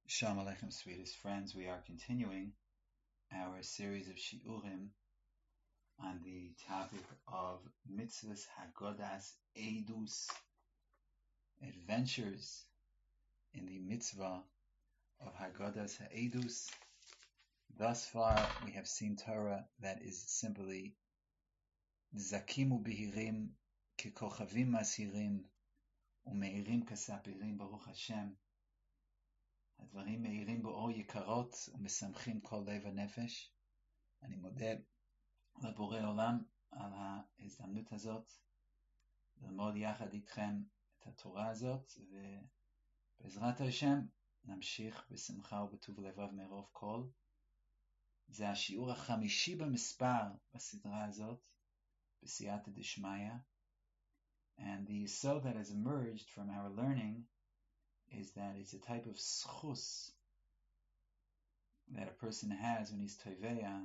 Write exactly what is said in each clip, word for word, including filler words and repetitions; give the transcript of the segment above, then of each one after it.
Shalom Aleichem, sweetest friends. We are continuing our series of Shiurim on the topic of Mitzvahs Hagodas Eidus, adventures in the mitzvah of Hagodas Eidus. Thus far, we have seen Torah that is simply Zakimu Bihirim Kekochavim Masirim Umeirim Kasapirim Baruch Hashem. הדברים מאירים באור יקרות ומשמחים כל לב ונפש. אני מודה לבורא עולם על ההזדמנות הזאת ללמוד יחד איתכם את התורה הזאת, ובעזרת השם נמשיך בשמחה ובטוב לבב מרוב כל. זה השיעור החמישי במספר בסדרה הזאת, בסייעתא דשמיא, and the yesod that has emerged from our learning is that it's a type of schus that a person has when he's toiveya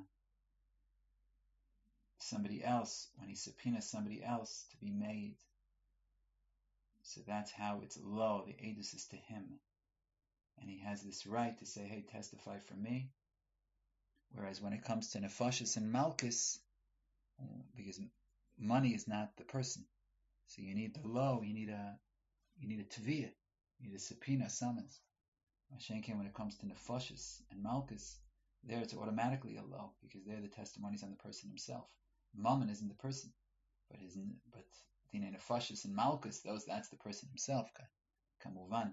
somebody else, when he subpoenas somebody else to be made. So that's how it's low, the edus is to him. And he has this right to say, hey, testify for me. Whereas when it comes to nefashis and malchus, because money is not the person, so you need the low, you need a you need a tviyah. You need a subpoena, summons. Mashenkin, when it comes to nefashis and malchus, there it's automatically a law because there the testimonies on the person himself. Mammon isn't the person, but his but dine nefashis and malchus, those that's the person himself. Kamuvan.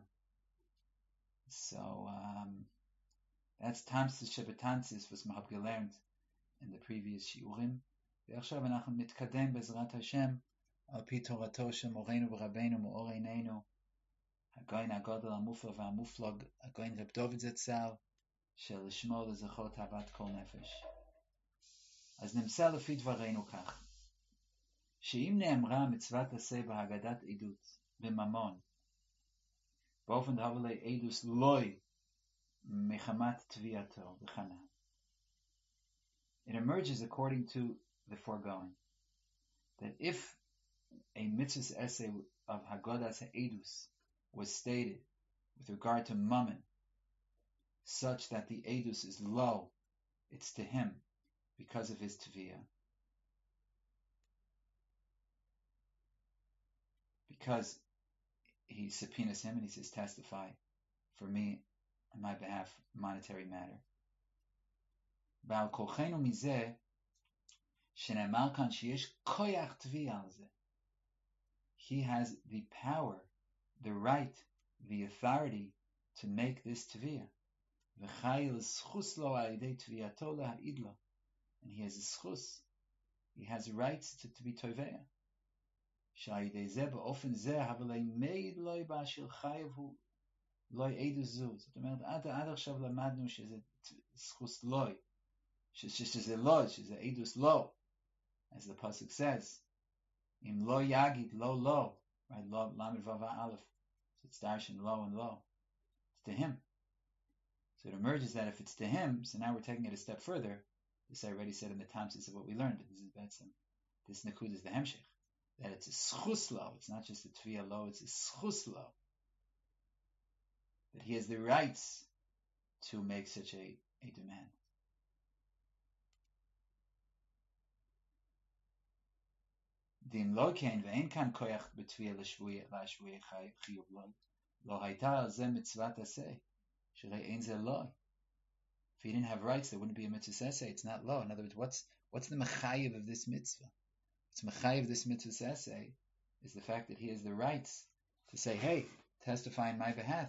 So um, that's Tamsis Shebetansis was Mahabge learned in the previous shiurim. ועכשיו אנחנו נתקדם בעזרת השם על פי תורתו של מורנו ורבנו מאור עינינו. הגויין הגודל המופלא והמופלג, הגויין רב דוד זצ"ל, שלשמו לזכות אהבת כל נפש. אז נמצא לפי דברינו כך, שאם נאמרה מצוות עשה בהגדת עדות בממון, באופן דהבלי עדוס לוי מחמת תביעתו וכנ"ל. It emerges according to the foregoing, that if a mitzvah essay of Hagodas Ha'edus was stated with regard to mammon, such that the edus is low, it's to him because of his tviyah. Because he subpoenas him and he says, testify for me on my behalf, monetary matter. ועל כוחנו מזה, שנאמר כאן שיש כוח תביעה על זה. He has the power, the right, the authority to make this tviyah. V'chayil schus lo al-yedei tviyato laha'id lo. And he has a schus. He has rights to, to be toveya. Sha'yidei zeh ba'ofen zeh havelei meid loi ba'ashil chayev hu loi edus zu. זאת אומרת, עד, עד עכשיו למדנו שזה schus loi. שזה lo, שזה edus lo. As the pasuk says, im lo yagid lo lo. Right, lo, lamed vava aleph. So it's darshan lo and lo. It's to him. So it emerges that if it's to him, so now we're taking it a step further. This I already said in the Tamsis of what we learned. This is Betzim. This Nakud is the Hemshech. That it's a schus lo. It's not just a tviyah lo, it's a schus lo. That he has the rights to make such a, a demand. Dim lo kein ve'en kan koyach b'tviyah l'shvuya l'shvuya chiyuv lo. Lo hayta al zeh mitzvat aseh. Shrei ein zeh lo. If he didn't have rights, there wouldn't be a mitzvah essay. It's not law. In other words, what's what's the mechayiv of this mitzvah? What's mechayiv of this mitzvah essay is the fact that he has the rights to say, hey, testify on my behalf.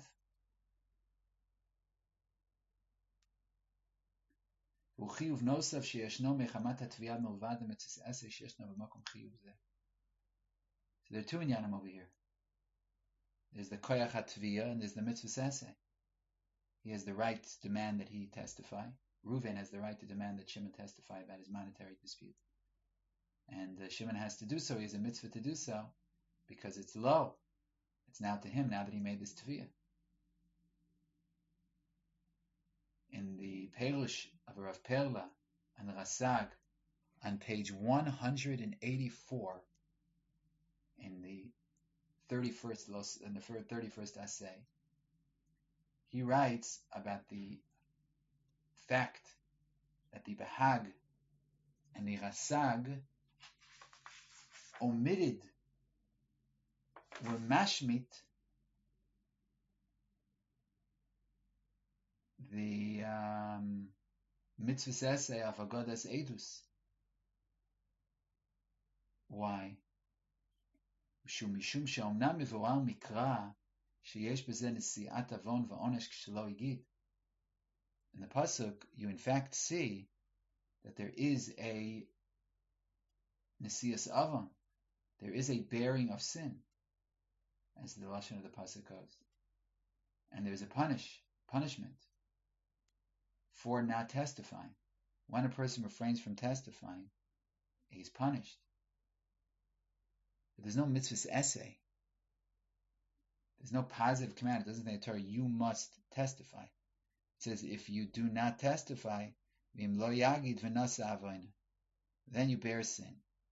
וכיוב נוסף שישנו מחמת התביעה מלבד המיtzvah essay שישנו במקום חיוב זה. So there are two inyanim over here. There's the koyach hatviyah and there's the mitzvah essay. He has the right to demand that he testify. Reuven has the right to demand that Shimon testify about his monetary dispute. And uh, Shimon has to do so. He has a mitzvah to do so because it's low. It's now to him now that he made this tviyah. In the Perush of Rav Perla and Rasag on page one hundred eighty-four in the thirty-first in the thirty-first essay, he writes about the fact that the Bahag and the Rasag omitted, were mashmit, the um, mitzvahs essay of Agodas Edus. Why? משום שאומנם מבואר מקרא שיש בזה נשיאת עוון ועונש כשלא הגיד. In the pasuk, you in fact see that there is a nesias avon, there is a bearing of sin, as the lashon of the pasuk goes, and there is a punish punishment for not testifying. When a person refrains from testifying, he's punished. But there's no mitzvahs essay. There's no positive command. It doesn't say in the Torah, you must testify. It says, if you do not testify, then you bear sin.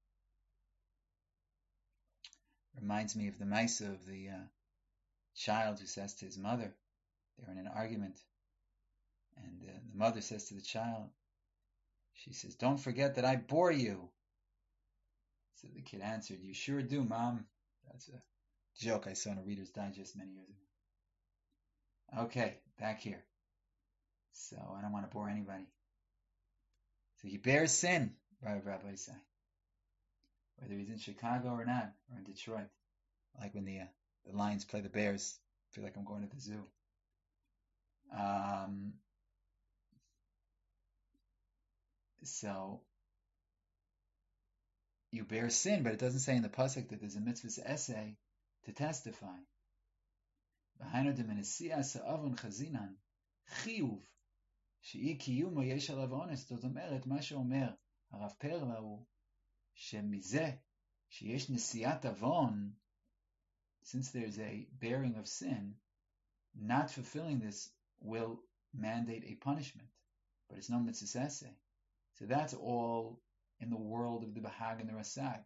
Reminds me of the Maisa of the uh, child who says to his mother, they're in an argument, and uh, the mother says to the child, she says, don't forget that I bore you. So the kid answered, you sure do, Mom. That's a joke I saw in a Reader's Digest many years ago. Okay, back here. So I don't want to bore anybody. So he bears sin, Rabbi Isai, whether he's in Chicago or not, or in Detroit. Like when the uh, the Lions play the Bears, I feel like I'm going to the zoo. Um, so you bear sin, but it doesn't say in the pasuk that there's a mitzvah's essay to testify. V'hainu demenesias ha'avon chazinan chiyuv she'i kiyumo yesh alav ones. זאת אומרת, מה שאומר הרב פרלה הוא שמזה שיש נשיאת עוון, since there's a bearing of sin, not fulfilling this will mandate a punishment, but it's no mitzvah's essay. So that's all in the world of the Bahag and the Rasag.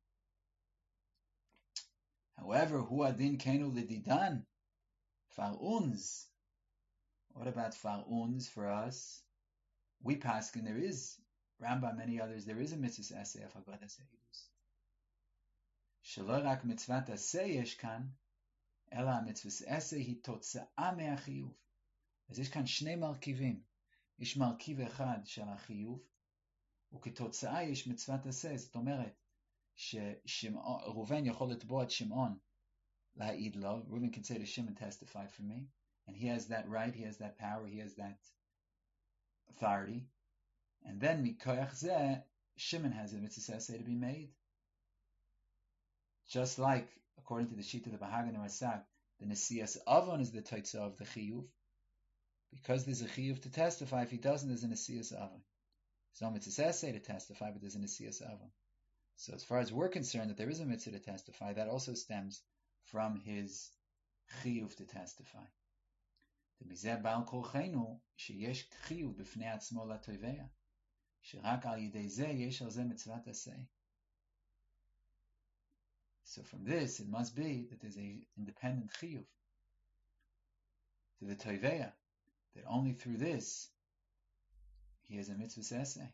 However, hu adin kenu ledidan, far'unz. What about far'unz for us? We paskin, there is, Rambam, many others, there is a mitzvah's essay of Haggadas Eidus. Shelo rak mitzvat aseh yesh kan, ela mitzvah's essay hi totza'a me'achiyuv. אז יש כאן שני מרכיבים. יש מרכיב אחד של החיוב, וכתוצאה יש מצוות עשה. זאת אומרת, שראובן יכול לתבוע את שמעון להעיד לו. Reuven can say to Shimon, testify for me. And he has that right, he has that power, he has that authority. And then, mikoyach zeh, Shimon has a mitzvah essay to be made. Just like, according to the sheet of the Bahag and the Rasag, the Nesias Avon is the Toitza of the Chiyuv. Because there's a Chiyuv to testify, if he doesn't, there's a Nesias Avon. There's no mitzvah essay to testify, but there's a Nesias Avon. So as far as we're concerned that there is a mitzvah to testify, that also stems from his Chiyuv to testify. ומזה בעל כורחנו שיש חיוב בפני עצמו לתובע, שרק על ידי זה יש על זה מצוות עשה. So from this, it must be that there's an independent chiyuv to the toiveya, that only through this he has a mitzvah essay.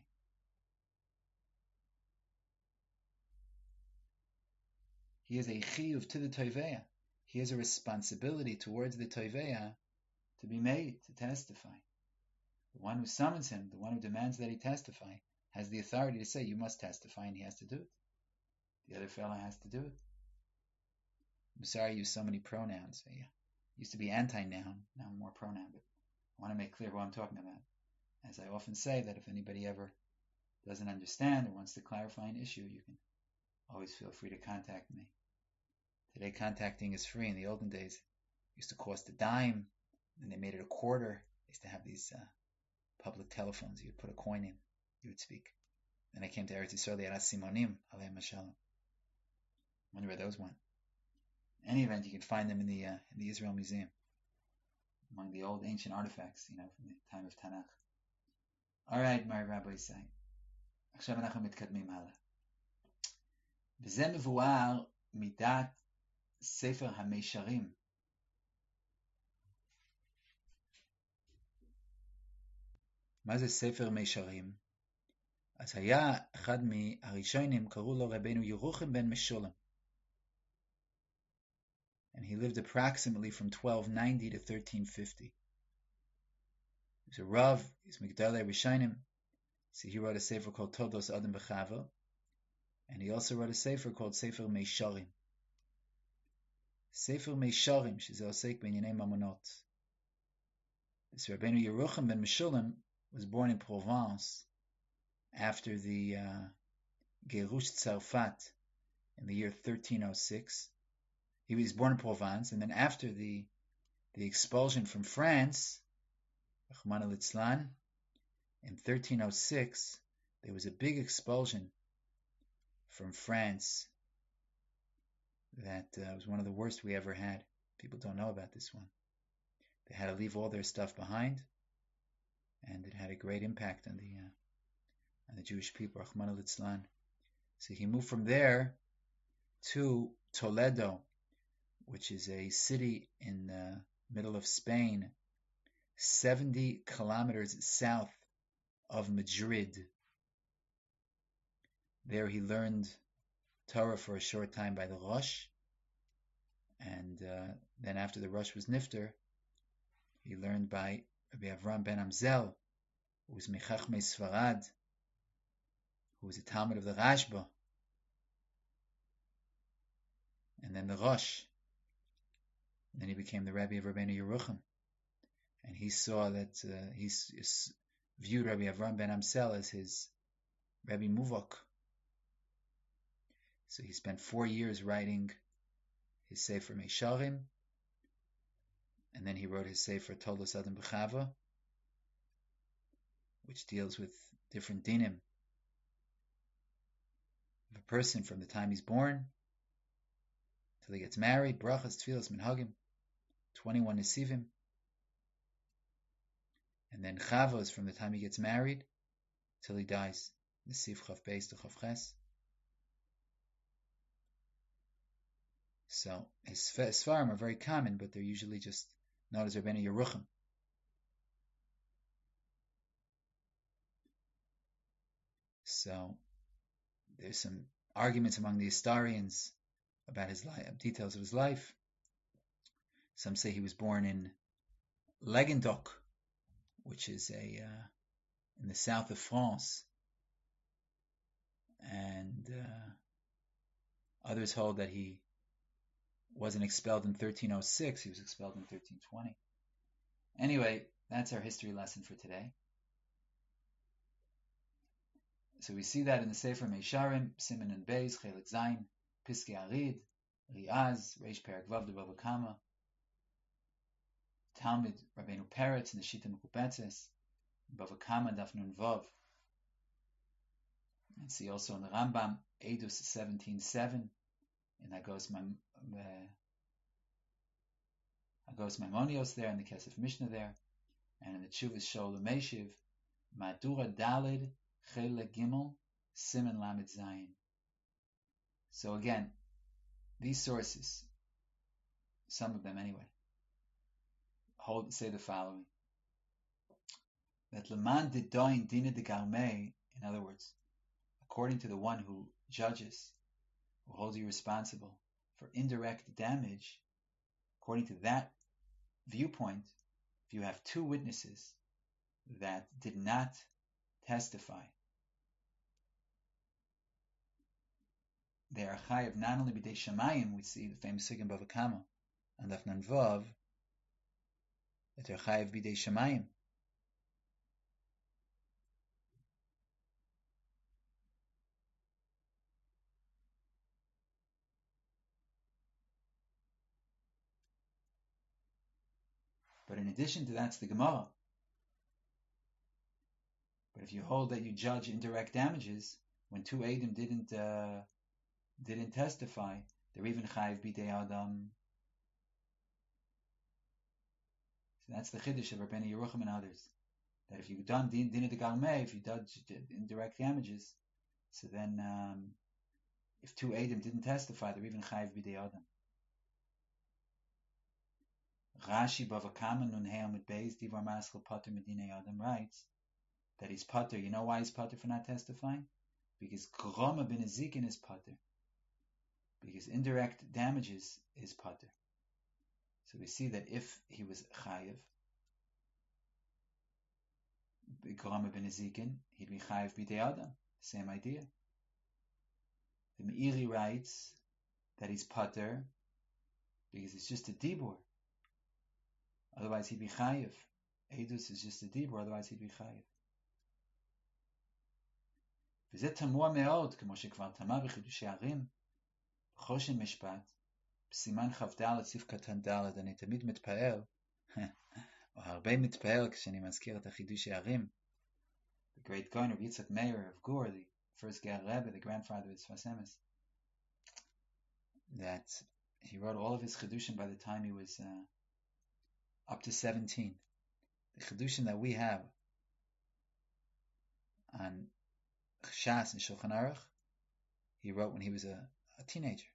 He has a chiyuv to the toiveya. He has a responsibility towards the toiveya to be made, to testify. The one who summons him, the one who demands that he testify, has the authority to say, you must testify, and he has to do it. The other fellow has to do it. I'm sorry I use so many pronouns. I used to be anti-noun, now I'm more pronoun, but I want to make clear what I'm talking about. As I often say, that if anybody ever doesn't understand or wants to clarify an issue, you can always feel free to contact me. Today, contacting is free. In the olden days, it used to cost a dime, and they made it a quarter. They used to have these uh, public telephones. You would put a coin in, you would speak. Then I came to Eretz Yisrael, the Simonim, Aleim Shalom. Wonder where those went. In any event, you can find them in the uh, in the Israel Museum, among the old ancient artifacts, you know, from the time of Tanakh. All right, my Rabbi Isai. עכשיו אנחנו מתקדמים הלאה. וזה מבואר מידת ספר המישרים. מה זה ספר מישרים? אז היה אחד מהראשונים, קראו לו רבנו ירוחם ben Meshulam. And he lived approximately from twelve ninety to thirteen fifty. He's a Rav, he's Migdalei Rishonim. So he wrote a sefer called Todos Adam B'Chava, and he also wrote a sefer called Sefer Meisharim. Sefer Meisharim, שזה עוסק בענייני ממונות. This Rabbeinu Yerucham ben Meshulam was born in Provence after the uh, Gerush Tzarfat in the year thirteen oh six. He was born in Provence, and then after the the expulsion from France, Rachmana litzlan, in thirteen oh six, there was a big expulsion from France that uh, was one of the worst we ever had. People don't know about this one. They had to leave all their stuff behind, and it had a great impact on the uh, on the Jewish people, Rachmana litzlan. So he moved from there to Toledo, which is a city in the middle of Spain, seventy kilometers south of Madrid. There he learned Torah for a short time by the Rosh, and uh, then after the Rosh was nifter, he learned by Rabbi Avram ben Amzel, who was Mechachmei Sfarad, who was a Talmud of the Rashba, and then the Rosh. And then he became the Rabbi of Rabbeinu Yerucham, and he saw that uh, he s- viewed Rabbi Avram ben Amsel as his Rabbi Muvok. So he spent four years writing his Sefer Meisharim, and then he wrote his Sefer Tolos Adam B'Chava, which deals with different dinim of a person from the time he's born till he gets married, brachas, tefillas, minhagim, twenty-one nesivim, and then Chava is from the time he gets married till he dies, nesiv chav beis to chav ches. So his Sfarim are very common, but they're usually just known as Rabbeinu Yerucham. So there's some arguments among the historians about his life, details of his life. Some say he was born in Legendoc, which is a uh, in the south of France, and uh, others hold that he wasn't expelled in thirteen oh six, he was expelled in thirteen twenty. Anyway, that's our history lesson for today. So we see that in the Sefer Meisharim, Siman and Beis, Chelik Zayin, Piskei Arid, Riaz, Reish Perek Vav de Bava Kama, Talmud Rabbeinu Peretz, Neshita Mekubetzes, Bava Kama Daf Nun Vav. And see also in the Rambam, Edus seventeen seven, in Agos Mam, uh, Agos Maimonios there, in the Kesef Mishnah there, and in the Tshuvas Shol Meshiv, Madura Dalid, Chelek Gimel, Siman Lamed Zayin. So again, these sources, some of them anyway, hold say the following: that Leman Didoin Dina de Galmei, in other words, according to the one who judges, who holds you responsible for indirect damage, according to that viewpoint, if you have two witnesses that did not testify, they are chayav not only b'dei shamayim, we see the famous Sugim Bava Kama and Daf Nun Vav, that they're chayav b'dei shamayim. But in addition to that's the Gemara. But if you hold that you judge indirect damages, when two Eidim didn't uh, didn't testify, they're even chayiv b'dei Adam. So that's the chiddush of Rabbeinu Yerucham and others. That if you've done din de galmei, if you judge indirect damages, so then um, if two Eidim didn't testify, they're even chayiv b'dei Adam. Rashi Bava Kama Nun Hei Amud Beis Divar Maskal Pater Medinei Adam writes that he's pater. You know why he's pater for not testifying? Because grama b'nezikin is pater. Because indirect damages is pater. So we see that if he was chayiv, grama b'nezikin, he'd be chayiv b'dei adam. Same idea. The Meiri writes that he's pater because it's just a dibur. Otherwise he'd be chayiv. Eidus is just a dibur, otherwise he'd be chayiv. וזה תמוה מאוד, כמו שכבר תמה בחידושי ערים, בחושן משפט, בסימן כ"ד סעיף קטן ד', אני תמיד מתפעל, או הרבה מתפעל כשאני מזכיר את החידושי ערים. The great Gaon of Yitzhak Meir of Gur, the first Ger Rebbe, the grandfather of Sfas Emes, that he wrote all of his chidushim by the time he was uh, up to seventeen. The chidushim that we have on Shas and Shulchan Aruch, he wrote when he was a, a teenager.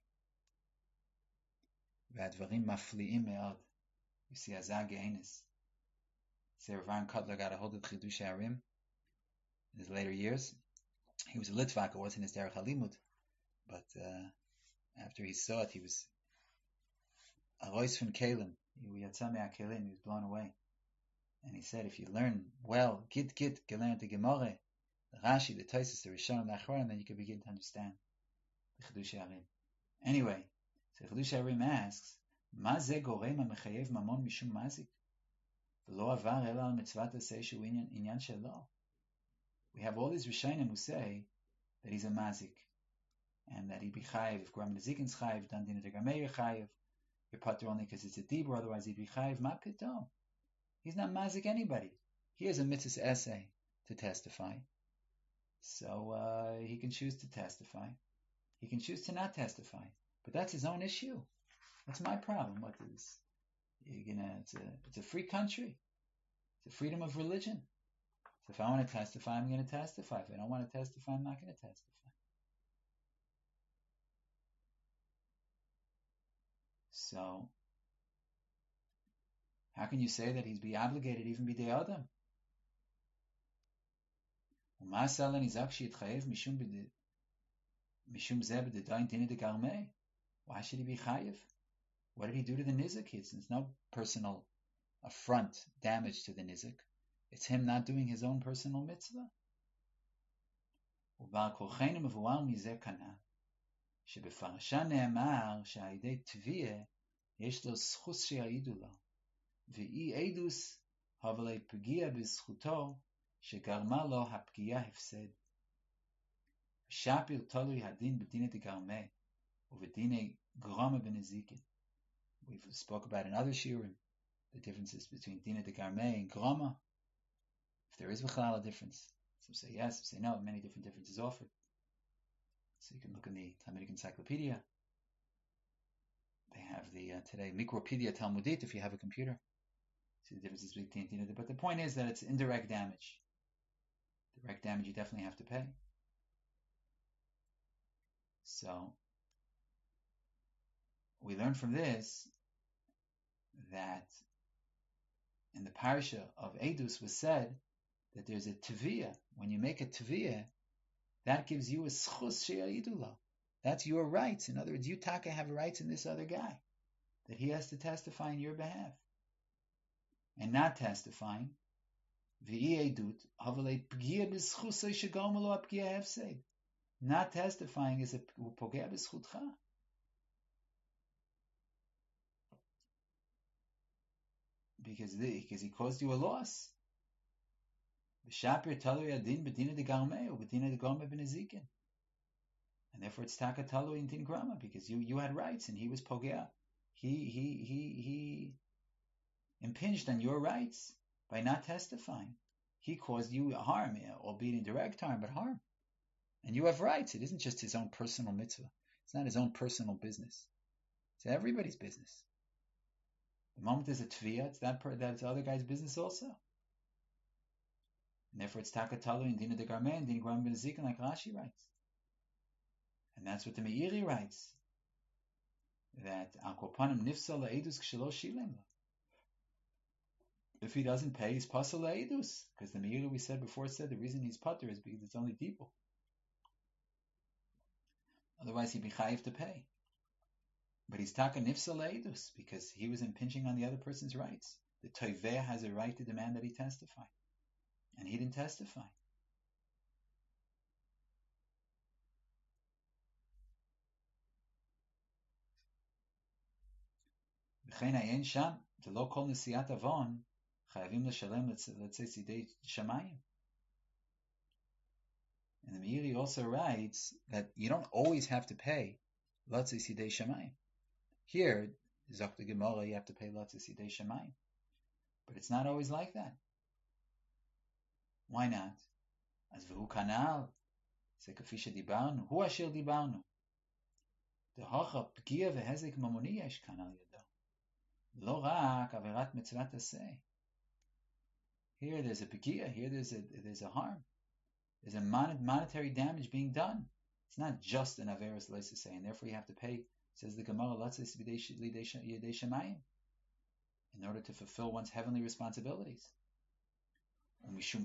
V'advarim mafli'im me'ad. You see, Azag Ge'enis. Say Rav Aaron Kotler got a hold of Chidushei Arim in his later years. He was a Litvak, it wasn't his Derech HaLimud, but uh, after he saw it, he was a Rois from Kalim. He yatzah me'akelim, he was blown away. And he said, if you learn well, git git, gelern the Gemara, the Rashi, the Tosfos, the Rishon, the Achronim, then you can begin to understand the Chidushei Arim. Anyway, so Chidushei Arim asks, מה זה גורם המחייב ממון משום מזיק? ולא עבר אלא על מצוות עשה שהוא עניין שלו. We have all these Rishonim who say that he's a mazik, and that he'd be chayiv, if Gram Nezikin's chayiv, dan Dina de Gameir chayiv, you're pater only because it's a dibur, otherwise he'd be chayiv, ma pitom. He's not mazik anybody. He has a mitzvah essay to testify. So uh, he can choose to testify. He can choose to not testify. But that's his own issue. That's my problem. What is you're gonna it's a it's a free country. It's a freedom of religion. So if I want to testify, I'm gonna testify. If I don't want to testify, I'm not gonna testify. So how can you say that he's be obligated even b'dei adam? Why should he be chayiv? What did he do to the nizik? It's, it's no personal affront, damage to the nizik. It's him not doing his own personal mitzvah. שבפרשה נאמר שעל ידי תביעה יש לו זכות שיעידו לו, ואי עדוס אבל פגיע בזכותו שגרמה לו הפגיעה הפסד. שפיר תלוי הדין בדיני דגרמה ובדיני גרמה בנזיקין. We've spoke about in other shiurim the differences between dina degarme and grama. If there is a difference, some say yes, some say no. Many different differences offered. So you can look in the Talmudic Encyclopedia. They have the uh, today Micropedia Talmudit if you have a computer. See the differences between dina. But the point is that it's indirect damage. Direct damage you definitely have to pay. So we learn from this that in the parasha of Edus was said that there's a teviyah. When you make a teviyah, that gives you a schus she'ayidula. That's your rights. In other words, you taka have rights in this other guy, that he has to testify in your behalf. And not testifying, v'i edut havalei pgia b'schusay shegomelo apgia hefsed. Not testifying is a pogea b'schutcha. Because, the, because he caused you a loss. And therefore it's taka talui in din grama, because you, you had rights and he was pogea. He, he, he, he impinged on your rights by not testifying. He caused you harm, albeit indirect harm, but harm. And you have rights. It isn't just his own personal mitzvah. It's not his own personal business. It's everybody's business. The moment there's a tviyah, it's that per, that's the other guy's business also. And therefore it's takatalu in dina de garme and dina gram ben zikin, like Rashi writes. And that's what the Meiri writes. That al kopanim nifsal edus kshelo shilem. If he doesn't pay, he's pasal le'edus, because the meila we said before said the reason he's pater is because it's only dibur. Otherwise, he'd be chayiv to pay. But he's taka nifsa le'edus because he was impinging on the other person's rights. The toiveh has a right to demand that he testify, and he didn't testify. V'chein hayen sham the lo kol nesiat avon chayavim l'shalem let's say sidei shamayim. And the Meiri also writes that you don't always have to pay Latzi Sidei Shamayim. Here, Zok the Gemara, you have to pay Latzi Sidei Shamayim. But it's not always like that. Why not? As V'hu Kanal, Sekafisha Dibarnu, Hu Asher Dibarnu. The Hacha Pgia V'hezek Mamoni Yesh Kanal Yado. Lo Rak Averat Mitzvat Aseh. Here there's a Pgia, here there's a, there's a harm. There's a monetary damage being done. It's not just an Averis Leisase, and therefore you have to pay, says the Gemara, in order to fulfill one's heavenly responsibilities. Even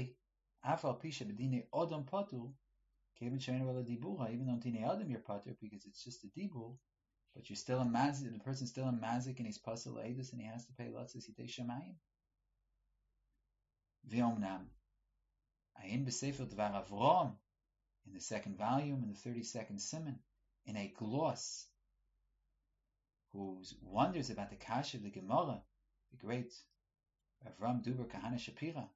though Tine Adam you're pater, because it's just a dibur, but you're still a mazik, the person's still a mazik and he's pasal leidus and he has to pay Latzis Yidei Shamayim. V'omnam. Ayin b'sefer Dvar Avram, in the second volume, in the thirty-second siman, in a gloss, who wonders about the kasha of the Gemara, the great Avram Duber Kahana Shapira,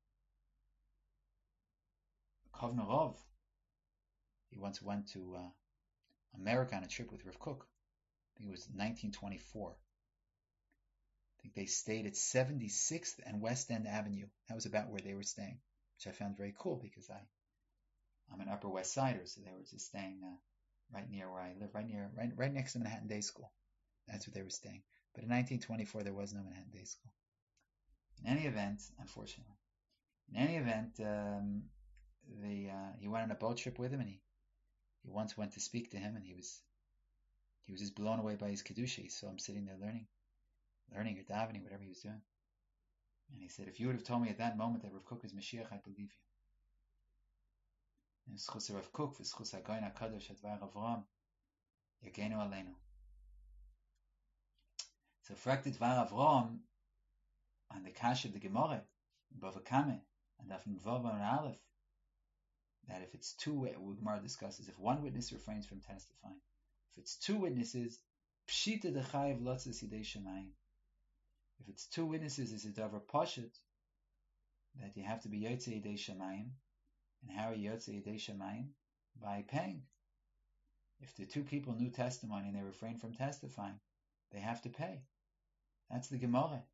Kovner Rov. He once went to uh, America on a trip with Rav Kook. I think it was nineteen twenty-four. I think they stayed at seventy-sixth and West End Avenue. That was about where they were staying, which I found very cool because I, I'm an Upper West Sider, so they were just staying uh, right near where I live, right near, right, right next to Manhattan Day School. That's where they were staying. But in nineteen twenty-four, there was no Manhattan Day School. In any event, unfortunately, in any event, um, the uh, he went on a boat trip with him, and he, he once went to speak to him, and he was he was just blown away by his kedusha. He saw him sitting there learning, learning or davening, whatever he was doing. And he said, if you would have told me at that moment that Rav Kook is Mashiach, I believe you. And schus Rav Kook, v'schus HaGoyin HaKadosh Advar Avram, Yagenu Aleinu. So frakted Dvar Avram on the Kash of the Gemara, Bava Kame, and Dafim Vav and Aleph, that if it's two, what Gemara discusses, if one witness refrains from testifying, if it's two witnesses, Pshita Dechayev Lotzes Yidei Shamayim. If it's two witnesses, is a davar pashut that you have to be yotze yidei shamayim, and how are you yotze yidei shamayim? By paying. If the two people knew testimony and they refrain from testifying, they have to pay. That's the Gemara.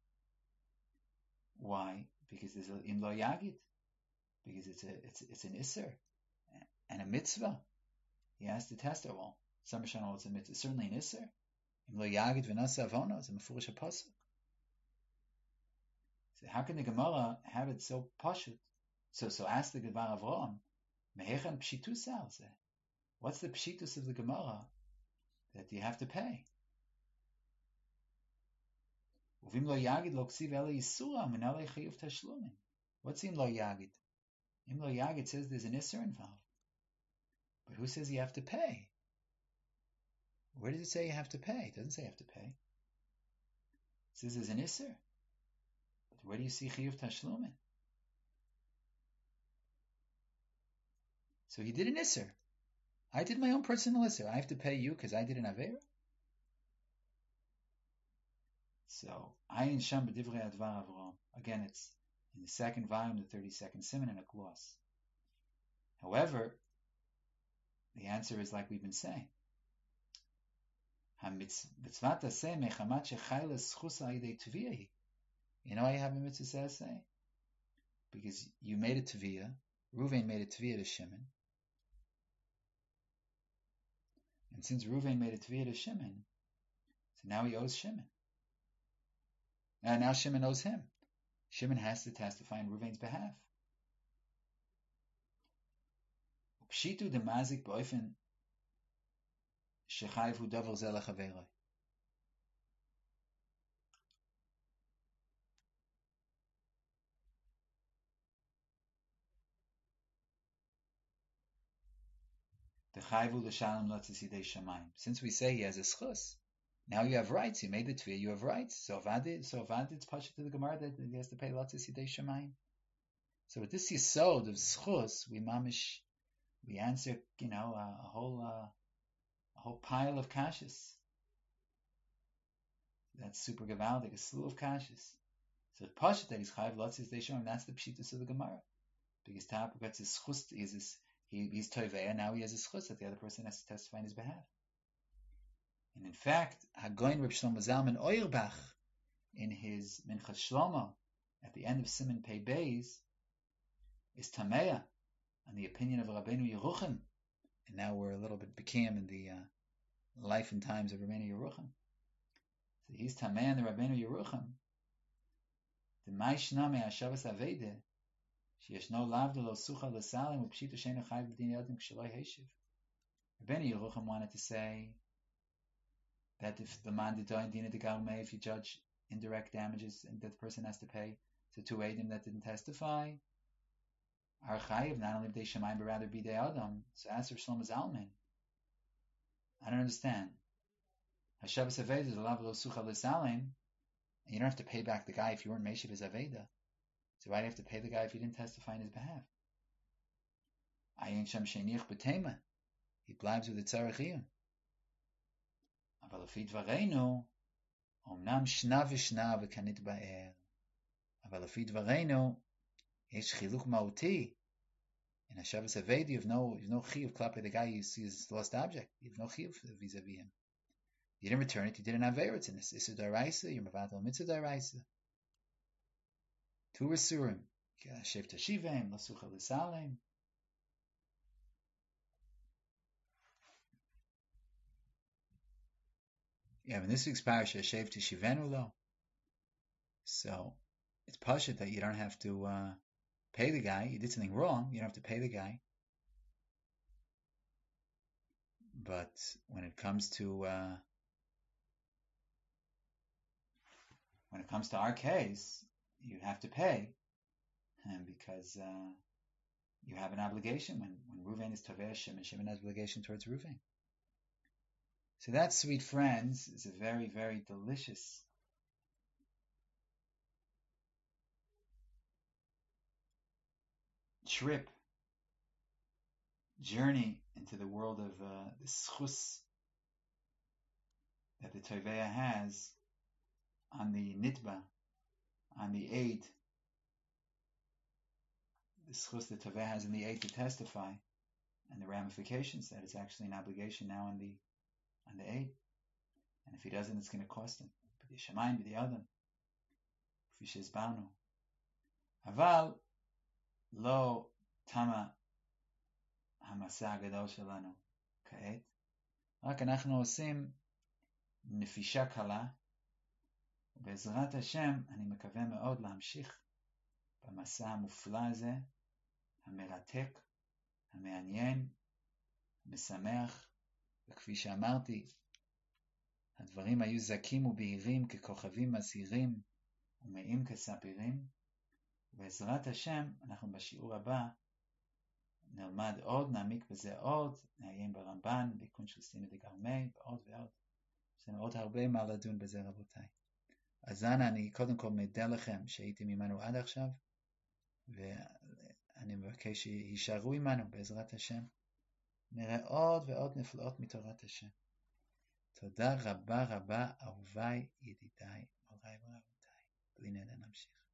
Why? Because there's a in lo yagid. Because it's a it's it's an isser and a mitzvah. He has to testify. Well, some Rishonim it's a mitzvah, certainly an isser. In lo yagid v'nasa avono, it's a mefurish pasuk. So how can the Gemara have it so pashut? So, so ask the Gemara Avram, mehechan pshitus al zeh? What's the pshitus of the Gemara that you have to pay? Uvim lo yagid lo ksiv ele yisura min ale chayuv tashlumin. What's im lo yagid? Im lo yagid says there's an isser involved. But who says you have to pay? Where does it say you have to pay? It doesn't say you have to pay. It says there's an isser. Where do you see chiyuv tashlumin? So he did an isser. I did my own personal isser. I have to pay you because I did an avera. So ayin sham b'divrei advar Avram. Again, it's in the second volume, the thirty-second siman, in a gloss. However, the answer is like we've been saying. Hamitzvat aseh mechamat shechayla schus ayidei tviyahi. You know why you have a mitzvah say? Because you made a tviyah. Ruvain made a tviyah to Shimon. And since Ruvain made a tviyah to Shimon, so now he owes Shimon. And now Shimon owes him. Shimon has to testify on Ruvain's behalf. Pshitu de mazik boifen shechayv hu davar zeh lechaveroi. Since we say he has a schus, now you have rights. You made the tefillah, you have rights. So Vadi, so Vadi, it's pasha to the Gemara that he has to pay lots of sidei shamayim. So with this yisod of schus, we mamish, we answer, you know, a, a whole, uh, a whole pile of kashas. That's super gavaldik, a slew of kashas. So the pasha that he's chayiv lots of sidei shamayim, that's the pshitus of the Gemara. Because Tapuk gets his schus, is his, he, he's toivea, now he has a schus that the other person has to testify on his behalf. And in fact, Hagoyin Reb Shlomo Zalman Auerbach, in his Minchas Shlomo, at the end of Siman Pei Beis, is Tameya, on the opinion of Rabbeinu Yerucham. And now we're a little bit became in the uh, life and times of Rabbeinu Yerucham. So he's Tameya and the Rabbeinu Yerucham. The Maishna Me Hashavas Avede, Sheyeshno Lavdo Lo Sucha L'Salim U'Pshita Sheinu Chayv B'Din Yadim K'Shaloi Heshiv. Rabbeinu Yerucham wanted to say that if the man did dina de galmei, if you judge indirect damages and that the person has to pay to two Eidim that didn't testify, are chayiv not only b'dei shamayim but rather b'dei adam. So answer Shlomo Zalman, I don't understand. Hashavas aveda is alav lo sucha l'salim, and you don't have to pay back the guy if you weren't meishiv his aveda. So why do you have to pay the guy if you didn't testify in his behalf? Ayin sham shenich b'tema, he blibes with the tzarechiyim. אבל לפי דברינו, אמנם שנה ושנה וכנתבאר, אבל לפי דברינו, יש חילוק מהותי. In Hashavas Aved, you have no, you have no chiyuv klape the guy you see as lost object. You have no chiyuv vis-a-vis him. You didn't return it, you didn't have It's in this Issa Daraisa, you're Mavatal Mitzvah Daraisa. Two Rasurim, Shev Tashivim, Lasucha L'Salim. Yeah, in this week's parasha, Shev Tishivenu Lo. So it's pasha that you don't have to uh, pay the guy. You did something wrong, you don't have to pay the guy. But when it comes to uh, when it comes to our case, you have to pay, and because uh, you have an obligation. When when Ruvain is Tovei Shimon, Shimon has obligation towards Ruvain. So that, sweet friends, is a very, very delicious trip, journey into the world of uh, the schus that the Toveya has on the nitba, on the aid, the schus that Toveya has in the aid to testify, and the ramifications that it's actually an obligation now on the on the aid, and if he doesn't, it's going to cost him. But the shamayim, the adam, fishes banu. Aval lo tama hamasa hagadol shelanu ka'et. רק אנחנו עושים נפישה קלה, ובעזרת השם אני מקווה מאוד להמשיך במסע המופלא הזה, המרתק, המעניין, משמח. וכפי שאמרתי, הדברים היו זקים ובהירים ככוכבים מזהירים ומאים כספירים. בעזרת השם, אנחנו בשיעור הבא נלמד עוד, נעמיק בזה עוד, נעיין ברמב"ן, בעיקון של סטינה דגרמי, ועוד ועוד. יש לנו עוד הרבה מה לדון בזה, רבותיי. אז אנא, אני קודם כל מודה לכם שהייתם עמנו עד עכשיו, ואני מבקש שישארו עמנו בעזרת השם. נראה עוד ועוד נפלאות מתורת השם. תודה רבה רבה, אהוביי, ידידיי, מוריי ורבותיי. בלי נדר נמשיך.